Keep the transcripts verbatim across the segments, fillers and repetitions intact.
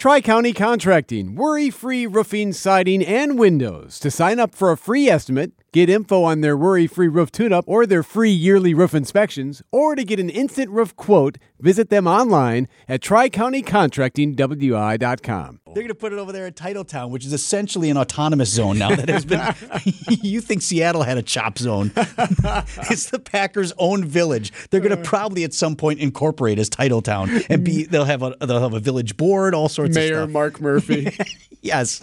Tri-County Contracting, worry-free roofing, siding, and windows. To sign up for a free estimate, get info on their worry-free roof tune-up or their free yearly roof inspections, or to get an instant roof quote, visit them online at tri county contracting w i dot com. They're going to put it over there at Titletown, which is essentially an autonomous zone now that has been. You think Seattle had a chop zone? It's the Packers' own village. They're going to probably at some point incorporate as Titletown, and be they'll have a they'll have a village board, all sorts Mayor of stuff. Mark Murphy. Yes.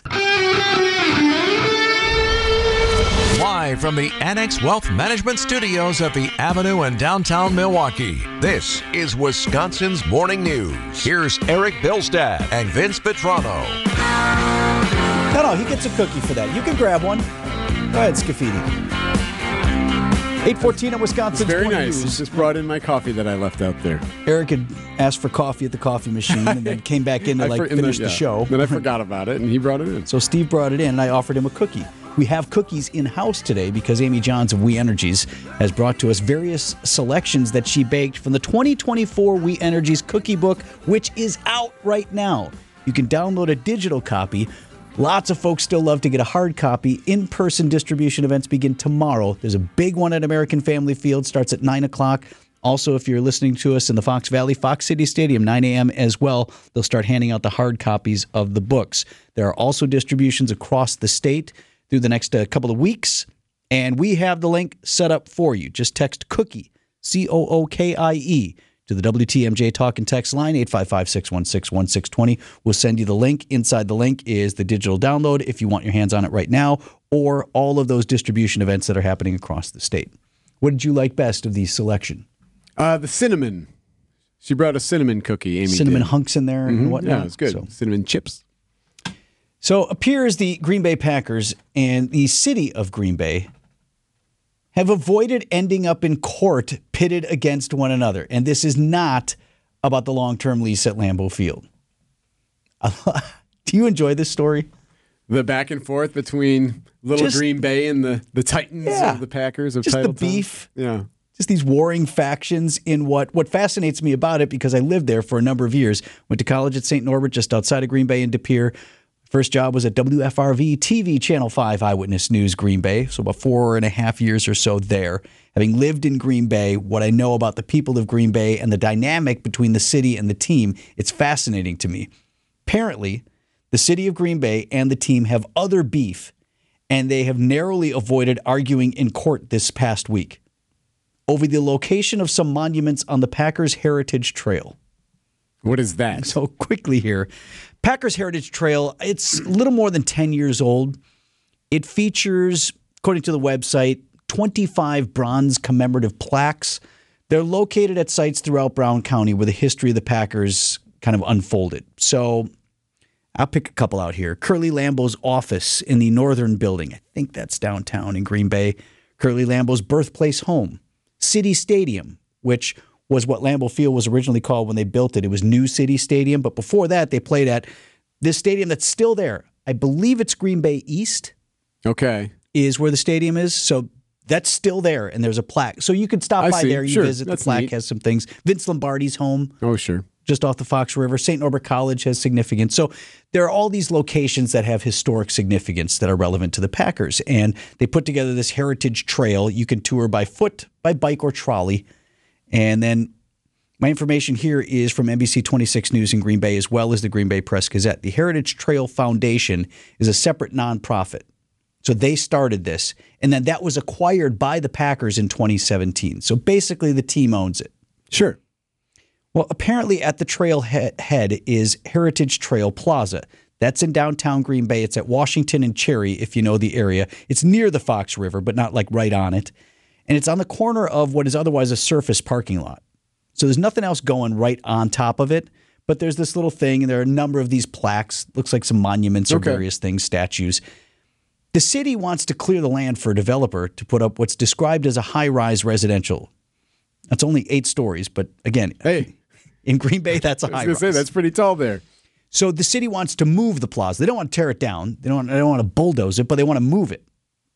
Live from the Annex Wealth Management Studios at the Avenue in downtown Milwaukee, this is Wisconsin's Morning News. Here's Eric Bilstad and Vince Petrano. No, no, he gets a cookie for that. You can grab one. Go ahead, Scafidi. eight fourteen at Wisconsin's Very Morning nice. News. Just brought in my coffee that I left out there. Eric had asked for coffee at the coffee machine and then came back in to I like for- in finish the, the yeah. show. Then I forgot about it, and he brought it in. So Steve brought it in, and I offered him a cookie. We have cookies in-house today because Amy Johns of We Energies has brought to us various selections that she baked from the twenty twenty-four We Energies cookie book, which is out right now. You can download a digital copy. Lots of folks still love to get a hard copy. In-person distribution events begin tomorrow. There's a big one at American Family Field, starts at nine o'clock. Also, if you're listening to us in the Fox Valley, Fox City Stadium, nine a.m. as well, they'll start handing out the hard copies of the books. There are also distributions across the state through the next uh, couple of weeks, and we have the link set up for you. Just text cookie, C O O K I E, to the W T M J Talk and Text line, eight five five, six one six, one six two zero. We'll send you the link. Inside the link is the digital download if you want your hands on it right now, or all of those distribution events that are happening across the state. What did you like best of the selection? Uh, the cinnamon. She brought a cinnamon cookie, Amy Cinnamon did. hunks in there and Mm-hmm. whatnot. Yeah, it's good. So. Cinnamon chips. So appears the Green Bay Packers and the city of Green Bay have avoided ending up in court pitted against one another. And this is not about the long-term lease at Lambeau Field. Do you enjoy this story? The back and forth between Little Just- Green Bay and the, the Titans Yeah. of the Packers of Just the Titletown. beef. Yeah. Just these warring factions in what what fascinates me about it, because I lived there for a number of years. Went to college at Saint Norbert, just outside of Green Bay in De Pere. First job was at W F R V T V Channel five Eyewitness News Green Bay, so about four and a half years or so there. Having lived in Green Bay, what I know about the people of Green Bay and the dynamic between the city and the team, it's fascinating to me. Apparently, the city of Green Bay and the team have other beef, and they have narrowly avoided arguing in court this past week over the location of some monuments on the Packers Heritage Trail. What is that? So quickly here, Packers Heritage Trail, it's a little more than ten years old. It features, according to the website, twenty-five bronze commemorative plaques. They're located at sites throughout Brown County where the history of the Packers kind of unfolded. So I'll pick a couple out here. Curly Lambeau's office in the Northern Building. I think that's downtown in Green Bay. Curly Lambeau's birthplace home. City Stadium, which was what Lambeau Field was originally called when they built it. It was New City Stadium, but before that, they played at this stadium that's still there. I believe it's Green Bay East Okay. is where the stadium is, so that's still there, and there's a plaque. So you could stop I by see. there, you Sure. visit. That's the plaque neat. has some things. Vince Lombardi's home, Oh, sure. just off the Fox River. Saint Norbert College has significance. So there are all these locations that have historic significance that are relevant to the Packers. And they put together this heritage trail. You can tour by foot, by bike, or trolley. And then my information here is from N B C twenty-six News in Green Bay, as well as the Green Bay Press-Gazette. The Heritage Trail Foundation is a separate nonprofit. So they started this. And then that was acquired by the Packers in twenty seventeen. So basically the team owns it. Sure. Well, apparently at the trailhead is Heritage Trail Plaza. That's in downtown Green Bay. It's at Washington and Cherry, if you know the area. It's near the Fox River, but not like right on it. And it's on the corner of what is otherwise a surface parking lot. So there's nothing else going right on top of it. But there's this little thing, and there are a number of these plaques. Looks like some monuments or Okay. various things, statues. The city wants to clear the land for a developer to put up what's described as a high-rise residential. That's only eight stories, but again, Hey. in Green Bay, that's a I was high going to say, rise. that's pretty tall there. So the city wants to move the plaza. They don't want to tear it down. They don't, they don't want to bulldoze it, but they want to move it.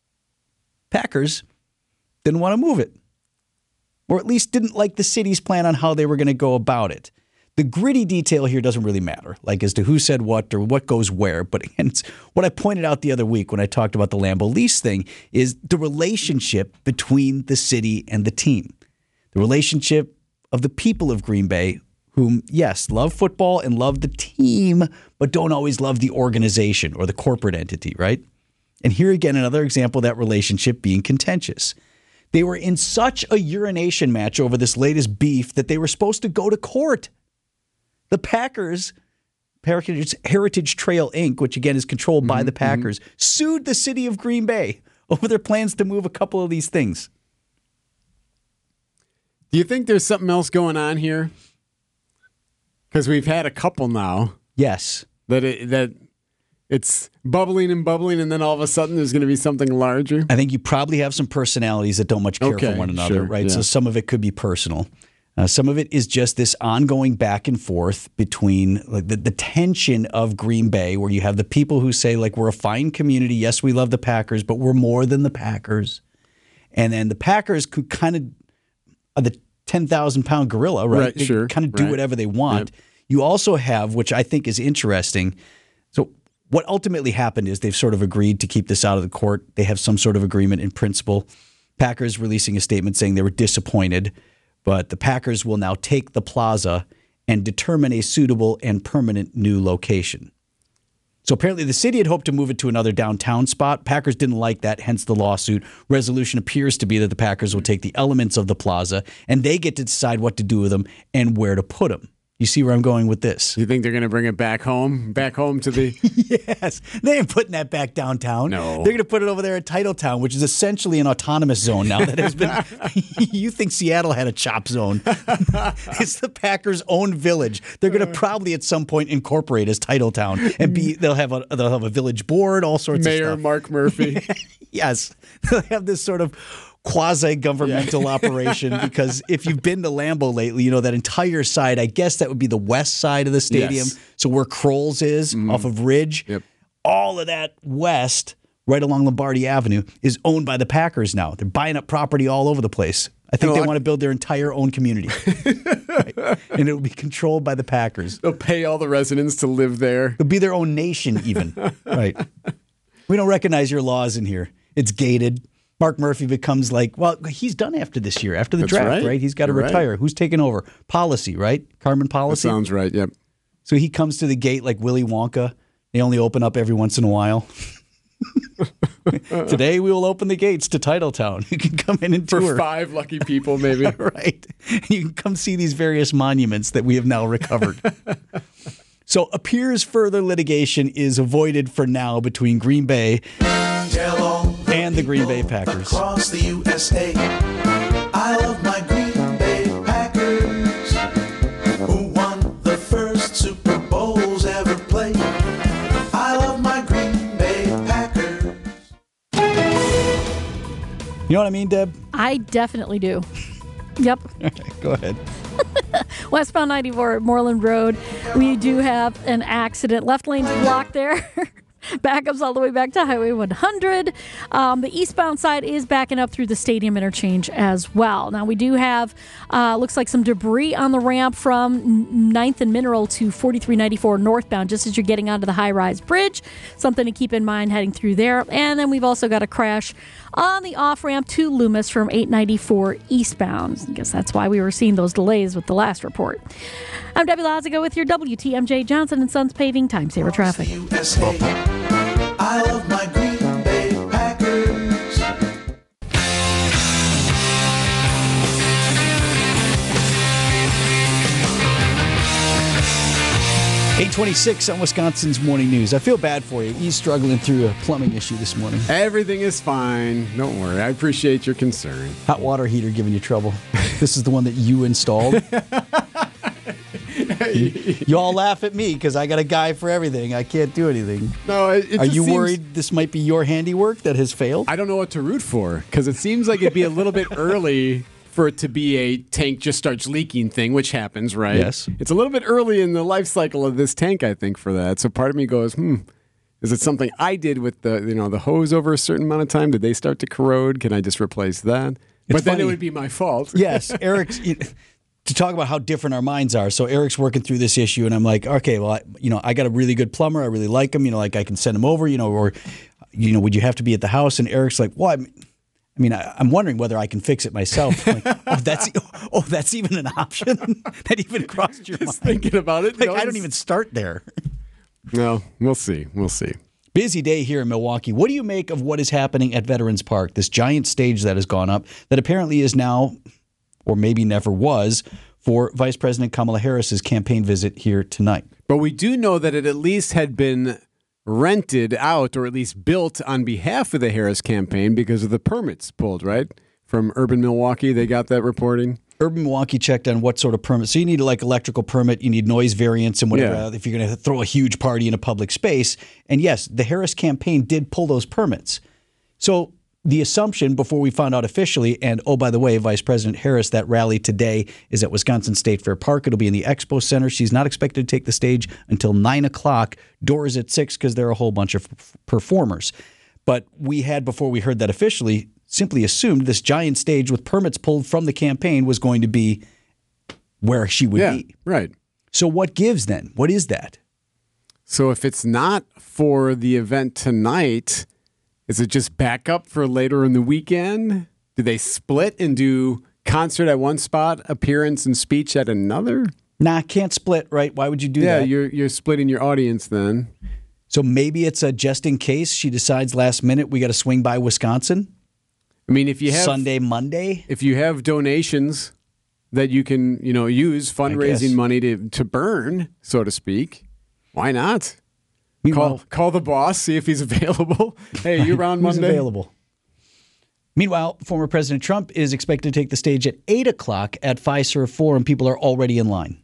Packers didn't want to move it, or at least didn't like the city's plan on how they were going to go about it. The gritty detail here doesn't really matter, like as to who said what or what goes where. But again, it's what I pointed out the other week when I talked about the Lambeau lease thing is the relationship between the city and the team. The relationship of the people of Green Bay whom, yes, love football and love the team, but don't always love the organization or the corporate entity, right? And here again, another example of that relationship being contentious. They were in such a urination match over this latest beef that they were supposed to go to court. The Packers, Heritage, Heritage Trail Incorporated, which again is controlled mm-hmm, by the Packers, mm-hmm. sued the city of Green Bay over their plans to move a couple of these things. Do you think there's something else going on here? Because we've had a couple now. Yes. That it, that it's bubbling and bubbling, and then all of a sudden there's going to be something larger? I think you probably have some personalities that don't much care okay, for one another, sure, right? Yeah. So some of it could be personal. Uh, some of it is just this ongoing back and forth between like the, the tension of Green Bay, where you have the people who say, like, we're a fine community. Yes, we love the Packers, but we're more than the Packers. And then the Packers could kind of are the ten thousand pound gorilla, right? Right, they sure. kind of do right. whatever they want. Yep. You also have, which I think is interesting. So what ultimately happened is they've sort of agreed to keep this out of the court. They have some sort of agreement in principle. Packers releasing a statement saying they were disappointed, but the Packers will now take the plaza and determine a suitable and permanent new location. So apparently the city had hoped to move it to another downtown spot. Packers didn't like that, hence the lawsuit. Resolution appears to be that the Packers will take the elements of the plaza, and they get to decide what to do with them and where to put them. You see where I'm going with this? You think they're going to bring it back home? Back home to the... Yes. They ain't putting that back downtown. No. They're going to put it over there at Titletown, which is essentially an autonomous zone now that has been... You think Seattle had a chop zone. It's the Packers' own village. They're going to probably at some point incorporate as Titletown and be. They'll have a they'll have a village board, all sorts Mayor of stuff. Mayor Mark Murphy. Yes. They'll have this sort of quasi-governmental yeah. operation, because if you've been to Lambeau lately, you know that entire side, I guess that would be the west side of the stadium. Yes. So where Kroll's is, mm-hmm. off of Ridge, yep. all of that west, right along Lombardi Avenue, is owned by the Packers now. They're buying up property all over the place. I think they want to build their entire own community. Right? And it will be controlled by the Packers. They'll pay all the residents to live there. It'll be their own nation even. Right. We don't recognize your laws in here. It's gated. Mark Murphy becomes like, well, he's done after this year, after the That's draft, right. right? He's got to You're retire. right. Who's taking over? Policy, right? Carmen Policy? That sounds right, yep. So he comes to the gate like Willy Wonka. They only open up every once in a while. Today we will open the gates to Titletown. You can come in and tour. For five lucky people, maybe. Right. You can come see these various monuments that we have now recovered. So appears further litigation is avoided for now between Green Bay and the Green Bay Packers. Across the U S A, I love my Green Bay Packers, who won the first Super Bowls ever played. I love my Green Bay Packers. You know what I mean, Deb? I definitely do. Yep. Go ahead. Westbound ninety-four at Moreland Road. We do have an accident. Left lane's blocked there. Backups all the way back to Highway one hundred. Um, the eastbound side is backing up through the stadium interchange as well. Now, we do have, uh, looks like some debris on the ramp from ninth and Mineral to forty-three ninety-four northbound, just as you're getting onto the high-rise bridge. Something to keep in mind heading through there. And then we've also got a crash on the off-ramp to Loomis from eight ninety-four eastbound. I guess that's why we were seeing those delays with the last report. I'm Debbie Lazigo with your W T M J Johnson and Sons Paving Time Saver Traffic. U S A, I love my Green Bay Packers. eight twenty-six on Wisconsin's Morning News. I feel bad for you. He's struggling through a plumbing issue this morning. Everything is fine. Don't worry. I appreciate your concern. Hot water heater giving you trouble. This is the one that you installed. you, you all laugh at me because I got a guy for everything. I can't do anything. No, it, it Are just you seems, worried this might be your handiwork that has failed? I don't know what to root for, because it seems like it'd be a little bit early for it to be a tank just starts leaking thing, which happens, right? Yes. It's a little bit early in the life cycle of this tank, I think, for that. So part of me goes, hmm, is it something I did with the, you know, the hose over a certain amount of time? Did they start to corrode? Can I just replace that? It's but then funny. it would be my fault. Yes, Eric's. to talk about how different our minds are. So Eric's working through this issue, and I'm like, okay, well, I, you know, I got a really good plumber. I really like him. You know, like I can send him over. You know, or you know, would you have to be at the house? And Eric's like, well, I'm, I mean, I, I'm wondering whether I can fix it myself. I'm like, oh, that's oh, that's even an option. That even crossed your Just mind. thinking about it. Like, no, I don't it's- even start there. No, we'll see. We'll see. Busy day here in Milwaukee. What do you make of what is happening at Veterans Park? This giant stage that has gone up that apparently is now, or maybe never was, for Vice President Kamala Harris's campaign visit here tonight. But we do know that it at least had been rented out, or at least built on behalf of the Harris campaign because of the permits pulled, right? From Urban Milwaukee, they got that reporting. Urban Milwaukee checked on what sort of permit. So you need like electrical permit, you need noise variance and whatever Yeah. if you're going to throw a huge party in a public space. And yes, the Harris campaign did pull those permits. So the assumption before we found out officially, and oh, by the way, Vice President Harris, that rally today is at Wisconsin State Fair Park. It'll be in the Expo Center. She's not expected to take the stage until nine o'clock. Doors at six because there are a whole bunch of performers. But we had, before we heard that officially, simply assumed this giant stage with permits pulled from the campaign was going to be where she would Yeah, be. right. So what gives then? What is that? So if it's not for the event tonight, is it just backup for later in the weekend? Do they split and do concert at one spot, appearance and speech at another? Nah, can't split, right? Why would you do Yeah, that? you're you're splitting your audience then. So maybe it's a just in case she decides last minute we got to swing by Wisconsin I mean, if you have Sunday, Monday. if you have donations that you can, you know, use fundraising guess. money to to burn, so to speak, why not? Meanwhile, Call call the boss, see if he's available. Hey, you around who's Monday? available? Meanwhile, former President Trump is expected to take the stage at eight o'clock at Fiserv Forum. People are already in line.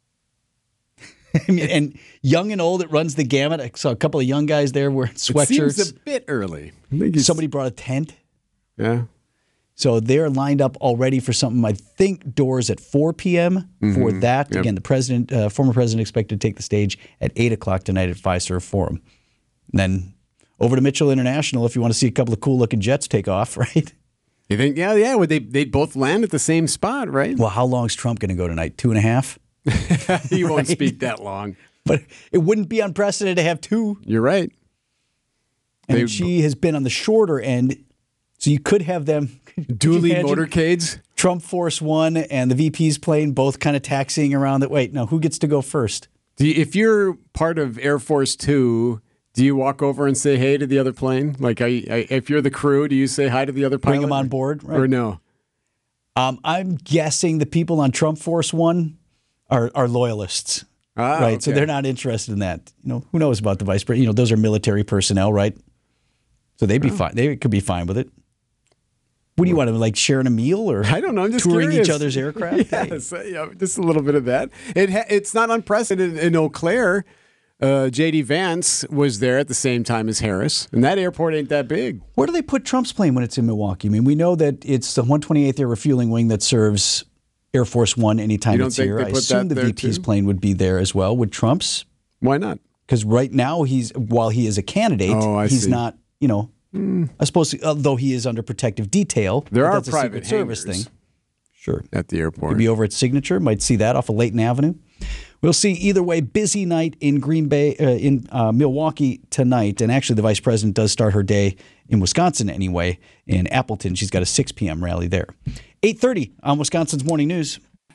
I mean, and young and old, it runs the gamut. I saw a couple of young guys there wearing It seems sweatshirts. a bit early. I think it's- Somebody brought a tent. yeah. So they're lined up already for something, I think, doors at four p.m. for that. Yep. Again, the president, uh, former president expected to take the stage at eight o'clock tonight at Fiserv Forum. And then over to Mitchell International if you want to see a couple of cool-looking jets take off, right? You think? Yeah, yeah. Would they? They'd both land at the same spot, right? Well, how long is Trump going to go tonight? Two and a half? He won't speak that long. But it wouldn't be unprecedented to have two. You're right. And They- she has been on the shorter end. So you could have them could you Dually imagine motorcades. Trump Force One and the V P's plane both kind of taxiing around that. Wait, no, who gets to go first? Do you, if you're part of Air Force Two, do you walk over and say hey to the other plane? Like, I, I, if you're the crew, do you say hi to the other pilot? Bring them on board, right? Or no? Um, I'm guessing the people on Trump Force One are are loyalists, Ah, right? So okay. they're not interested in that. You know, who knows about the vice president? You know, those are military personnel, right? So they'd be fine. They could be fine with it. What do you want to like sharing a meal or I don't know. I'm just touring curious. each other's aircraft? Hey. Yes, uh, yeah, just a little bit of that. It ha- it's not unprecedented in Eau Claire. Uh, J D Vance was there at the same time as Harris, and that airport ain't that big. Where do they put Trump's plane when it's in Milwaukee? I mean, we know that it's the one twenty-eighth Air Refueling Wing that serves Air Force One anytime You don't it's think here. they I put assume that the there, V P's too? plane would be there as well. Would Trump's? Why not? Because right now he's while he is a candidate, Oh, I he's see. not. You know, I suppose although he is under protective detail, There but are that's a private Secret Service hangars. thing. Sure. At the airport. Could be over at Signature. Might see that off of Layton Avenue. We'll see. Either way, busy night in Green Bay, uh, in uh, Milwaukee tonight. And actually, the vice president does start her day in Wisconsin anyway. In Appleton, she's got a six p.m. rally there. eight thirty on Wisconsin's Morning News.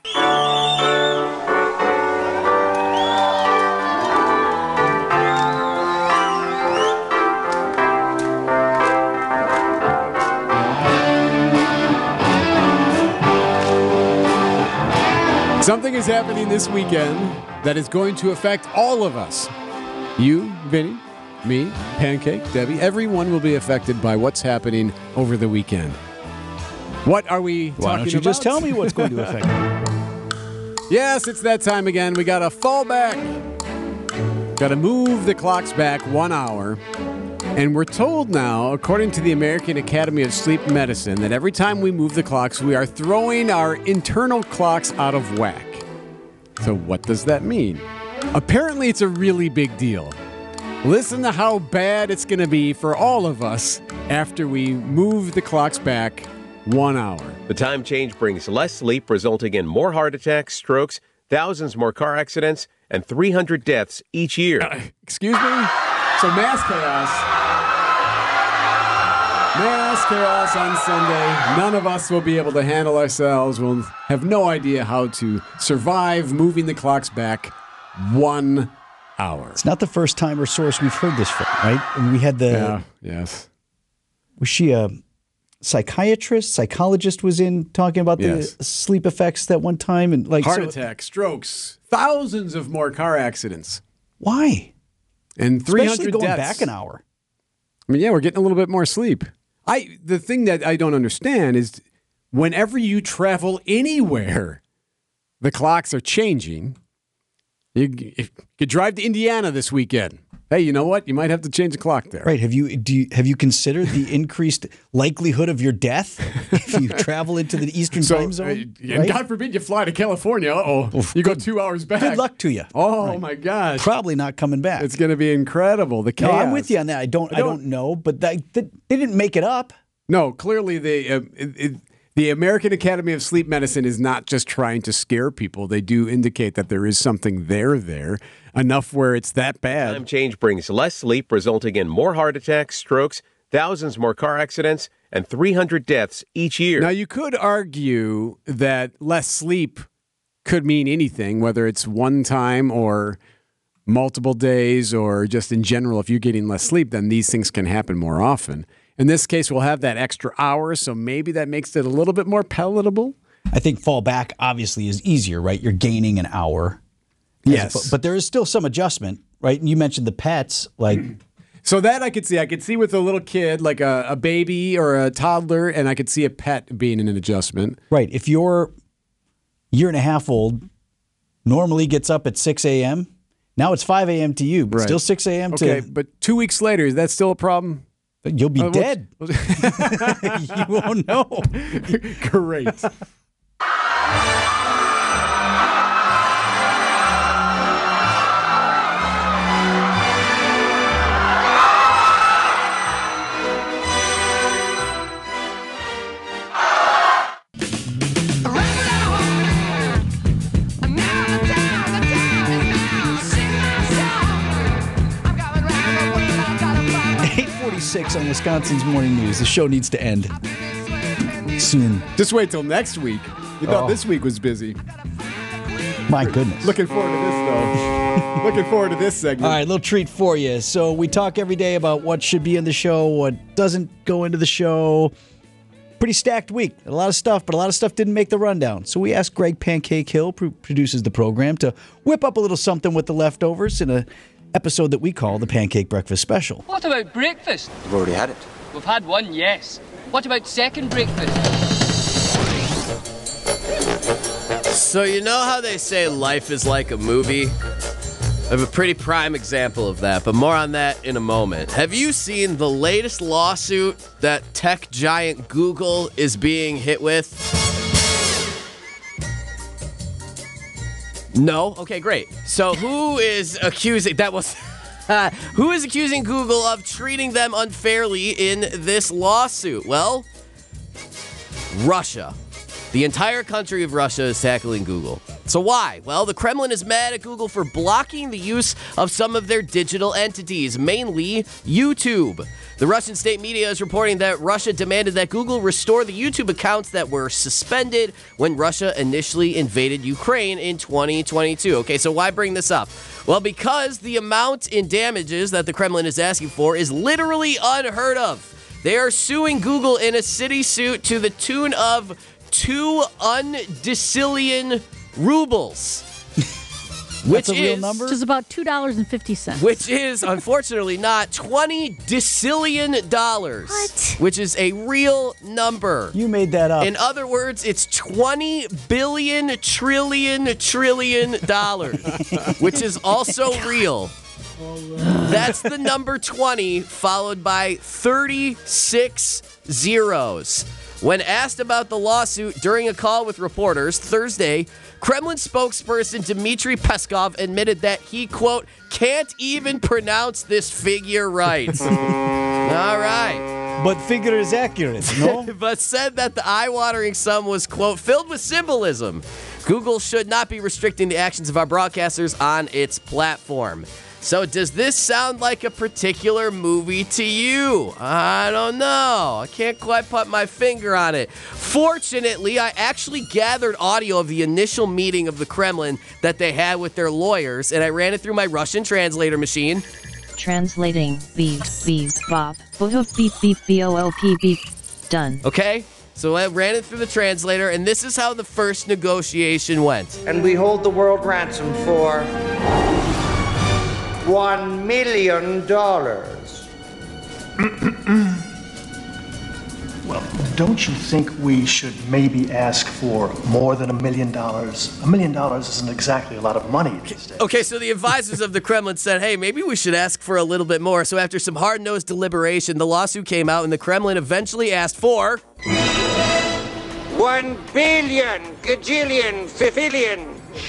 Something is happening this weekend that is going to affect all of us. You, Vinny, me, Pancake, Debbie, everyone will be affected by what's happening over the weekend. What are we talking about? Why don't you just tell me what's going to affect you? Yes, it's that time again. We got to fall back. Got to move the clocks back one hour. And we're told now, according to the American Academy of Sleep Medicine, that every time we move the clocks, we are throwing our internal clocks out of whack. So what does that mean? Apparently, it's a really big deal. Listen to how bad it's going to be for all of us after we move the clocks back One hour. The time change brings less sleep, resulting in more heart attacks, strokes, thousands more car accidents, and three hundred deaths each year. Uh, excuse me? So mass chaos. Mass chaos on Sunday. None of us will be able to handle ourselves. We'll have no idea how to survive moving the clocks back one hour. It's not the first time or source we've heard this from, right? And we had the... Yeah, yes. Was she a psychiatrist, psychologist was in talking about Yes. the sleep effects that one time? And like Heart so- attack, strokes, thousands of more car accidents. Why? And three Especially hundred going deaths. back an hour. I mean, yeah, we're getting a little bit more sleep. I the thing that I don't understand is whenever you travel anywhere, the clocks are changing. You, if you could drive to Indiana this weekend. Hey, you know what? You might have to change the clock there. Right. Have you do you, have you considered the increased likelihood of your death if you travel into the Eastern So, time zone? uh, and right? God forbid you fly to California. Uh-oh. You go two hours back. Good luck to you. Oh, Right. my gosh. Probably not coming back. It's going to be incredible. The no, chaos. I'm with you on that. I don't. I I don't, don't- know, but that, that, they didn't make it up. No, clearly the uh, it, it, the American Academy of Sleep Medicine is not just trying to scare people. They do indicate that there is something there there enough where it's that bad. Time change brings less sleep, resulting in more heart attacks, strokes, thousands more car accidents, and three hundred deaths each year. Now you could argue that less sleep could mean anything, whether it's one time or multiple days or just in general. If you're getting less sleep, then these things can happen more often. In this case, we'll have that extra hour, so maybe that makes it a little bit more palatable. I think fall back obviously is easier, right? You're gaining an hour. As Yes. oppo- but there is still some adjustment, right? And you mentioned the pets, like So that I could see. I could see with a little kid, like a, a baby or a toddler, and I could see a pet being an adjustment. right. If your year and a half old normally gets up at six a.m., now it's five a.m. to you, but Right. still six a.m. Okay, to but two weeks later, is that still a problem? you'll be Uh, what's- dead. You won't know. Great. eight forty-six on Wisconsin's Morning News. The show needs to end soon. Just wait till next week. You thought Oh. this week was busy. My goodness. Looking forward to this, though. Looking forward to this segment. All right, little treat for you. So we talk every day about what should be in the show, what doesn't go into the show. Pretty stacked week. A lot of stuff, but a lot of stuff didn't make the rundown. So we asked Greg Pancake Hill, who produces the program, to whip up a little something with the leftovers in a episode that we call the Pancake Breakfast Special. What about breakfast? We've already had it. We've had one, yes. What about second breakfast? So you know how they say life is like a movie? I have a pretty prime example of that, but more on that in a moment. Have you seen the latest lawsuit that tech giant Google is being hit with? No? Okay, great. So who is accusing... That was... who is accusing Google of treating them unfairly in this lawsuit? Well, Russia. The entire country of Russia is tackling Google. So why? Well, the Kremlin is mad at Google for blocking the use of some of their digital entities, mainly YouTube. The Russian state media is reporting that Russia demanded that Google restore the YouTube accounts that were suspended when Russia initially invaded Ukraine in twenty twenty-two. Okay, so why bring this up? Well, because the amount in damages that the Kremlin is asking for is literally unheard of. They are suing Google in a city suit to the tune of two undecillion rubles. Which That's a real is, number? Which is about two dollars and fifty cents. Which is, unfortunately, not twenty decillion dollars. What? Which is a real number. You made that up. In other words, it's twenty billion trillion trillion dollars, which is also real. That's the number twenty, followed by thirty-six zeros. When asked about the lawsuit during a call with reporters Thursday, Kremlin spokesperson Dmitry Peskov admitted that he, quote, can't even pronounce this figure right. All right. but figure is accurate, no? but said that the eye-watering sum was, quote, filled with symbolism. Google should not be restricting the actions of our broadcasters on its platform. So does this sound like a particular movie to you? I don't know. I can't quite put my finger on it. Fortunately, I actually gathered audio of the initial meeting of the Kremlin that they had with their lawyers, and I ran it through my Russian translator machine. Translating. Beep, beep, bop. Beep, beep, B O O P, beep. Done. Okay, so I ran it through the translator, and this is how the first negotiation went. And we hold the world ransom for one million dollars. Well, don't you think we should maybe ask for more than a million dollars? A million dollars isn't exactly a lot of money these days. Okay, so the advisors of the Kremlin said, hey, maybe we should ask for a little bit more. So after some hard-nosed deliberation, the lawsuit came out, and the Kremlin eventually asked for One billion, gajillion, fifillion,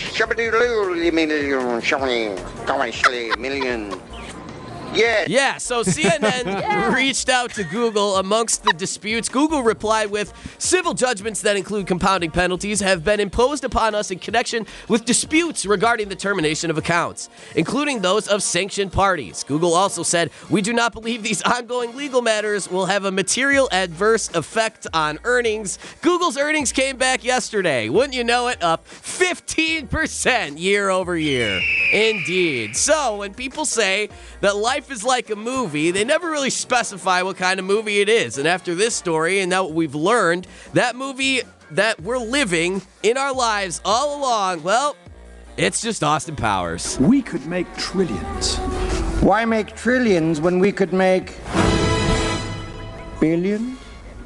million, million. Yeah. Yeah, so C N N yeah. reached out to Google amongst the disputes. Google replied with, civil judgments that include compounding penalties have been imposed upon us in connection with disputes regarding the termination of accounts, including those of sanctioned parties. Google also said, we do not believe these ongoing legal matters will have a material adverse effect on earnings. Google's earnings came back yesterday. Wouldn't you know it? Up fifteen percent year over year. Indeed. So when people say that life is like a movie, they never really specify what kind of movie it is. And after this story, and now what we've learned, that movie that we're living in our lives all along, well, it's just Austin Powers. We could make trillions. Why make trillions when we could make billions?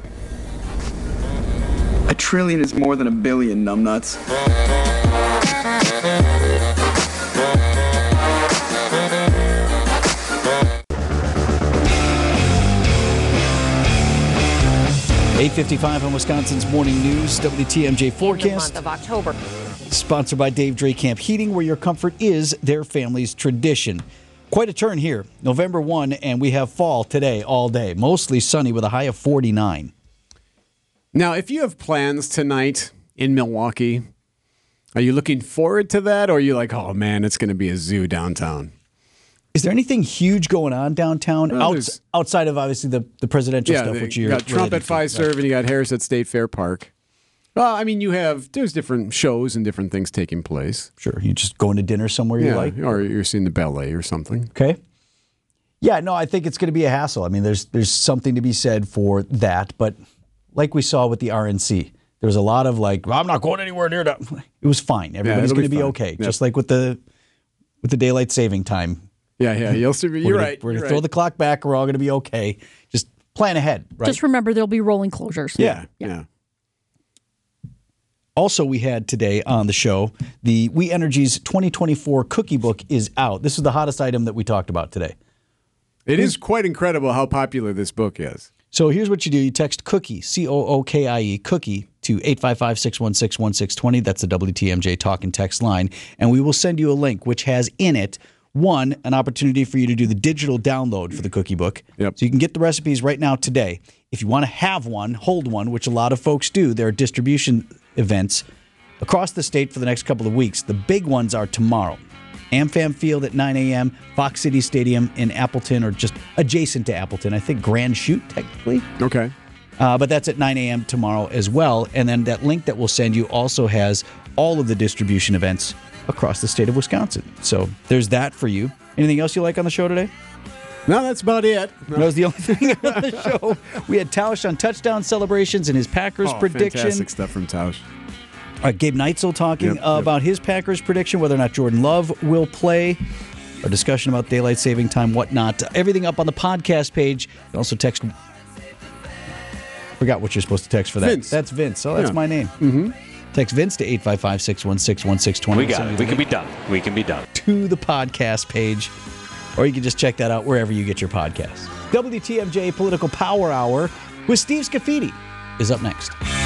A trillion is more than a billion, numbnuts. eight fifty-five on Wisconsin's Morning News, W T M J forecast. In the month of October. Sponsored by Dave Dray Camp Heating, where your comfort is their family's tradition. Quite a turn here. November first, and we have fall today all day. Mostly sunny with a high of forty-nine. Now, if you have plans tonight in Milwaukee, are you looking forward to that, or are you like, oh man, it's going to be a zoo downtown? Is there anything huge going on downtown Well, outs- outside of obviously the, the presidential Yeah, stuff, they- which you you're got Trump at related to? Fiserv, and you got Harris at State Fair Park. Well, I mean, you have there's different shows and different things taking place. Sure, you just going to dinner somewhere you Yeah, like, or you're seeing the ballet or something. Okay. Yeah, no, I think it's going to be a hassle. I mean, there's there's something to be said for that, but like we saw with the R N C, there was a lot of like, well, I'm not going anywhere near that. It was fine. Everybody's it'll going to be be fine. okay, Yep. just like with the with the daylight saving time. Yeah, yeah, you'll see. You're we're gonna, right. We're going you're to throw right. the clock back. We're all going to be okay. Just plan ahead, right? Just remember there'll be rolling closures. Yeah, yeah. yeah. Also, we had today on the show, the We Energies twenty twenty-four cookie book is out. This is the hottest item that we talked about today. It is quite incredible how popular this book is. So here's what you do. You text cookie, C O O K I E, cookie, to eight five five, six one six, one six two zero. That's the W T M J talk and text line. And we will send you a link which has in it, one, an opportunity for you to do the digital download for the cookie book. Yep. So you can get the recipes right now today. If you want to have one, hold one, which a lot of folks do, there are distribution events across the state for the next couple of weeks. The big ones are tomorrow. AmFam Field at nine a.m., Fox City Stadium in Appleton, or just adjacent to Appleton. I think Grand Chute, technically. Okay. Uh, but that's at nine a.m. tomorrow as well. And then that link that we'll send you also has all of the distribution events across the state of Wisconsin. So there's that for you. Anything else you like on the show today? No, that's about it. No. That was the only thing on the show. We had Tausch on touchdown celebrations and his Packers Oh, prediction. fantastic stuff from Tausch. Uh, Gabe Neitzel talking Yep, uh, yep. about his Packers prediction, whether or not Jordan Love will play. Our discussion about daylight saving time, whatnot. Everything up on the podcast page. You can also text. Forgot what you're supposed to text for that. Vince. That's Vince. Oh, that's Yeah. my name. Mm-hmm. Text Vince to eight five five, six one six, one six two zero. We got it. We can be done. We can be done. To the podcast page, or you can just check that out wherever you get your podcasts. W T M J Political Power Hour with Steve Scafidi is up next.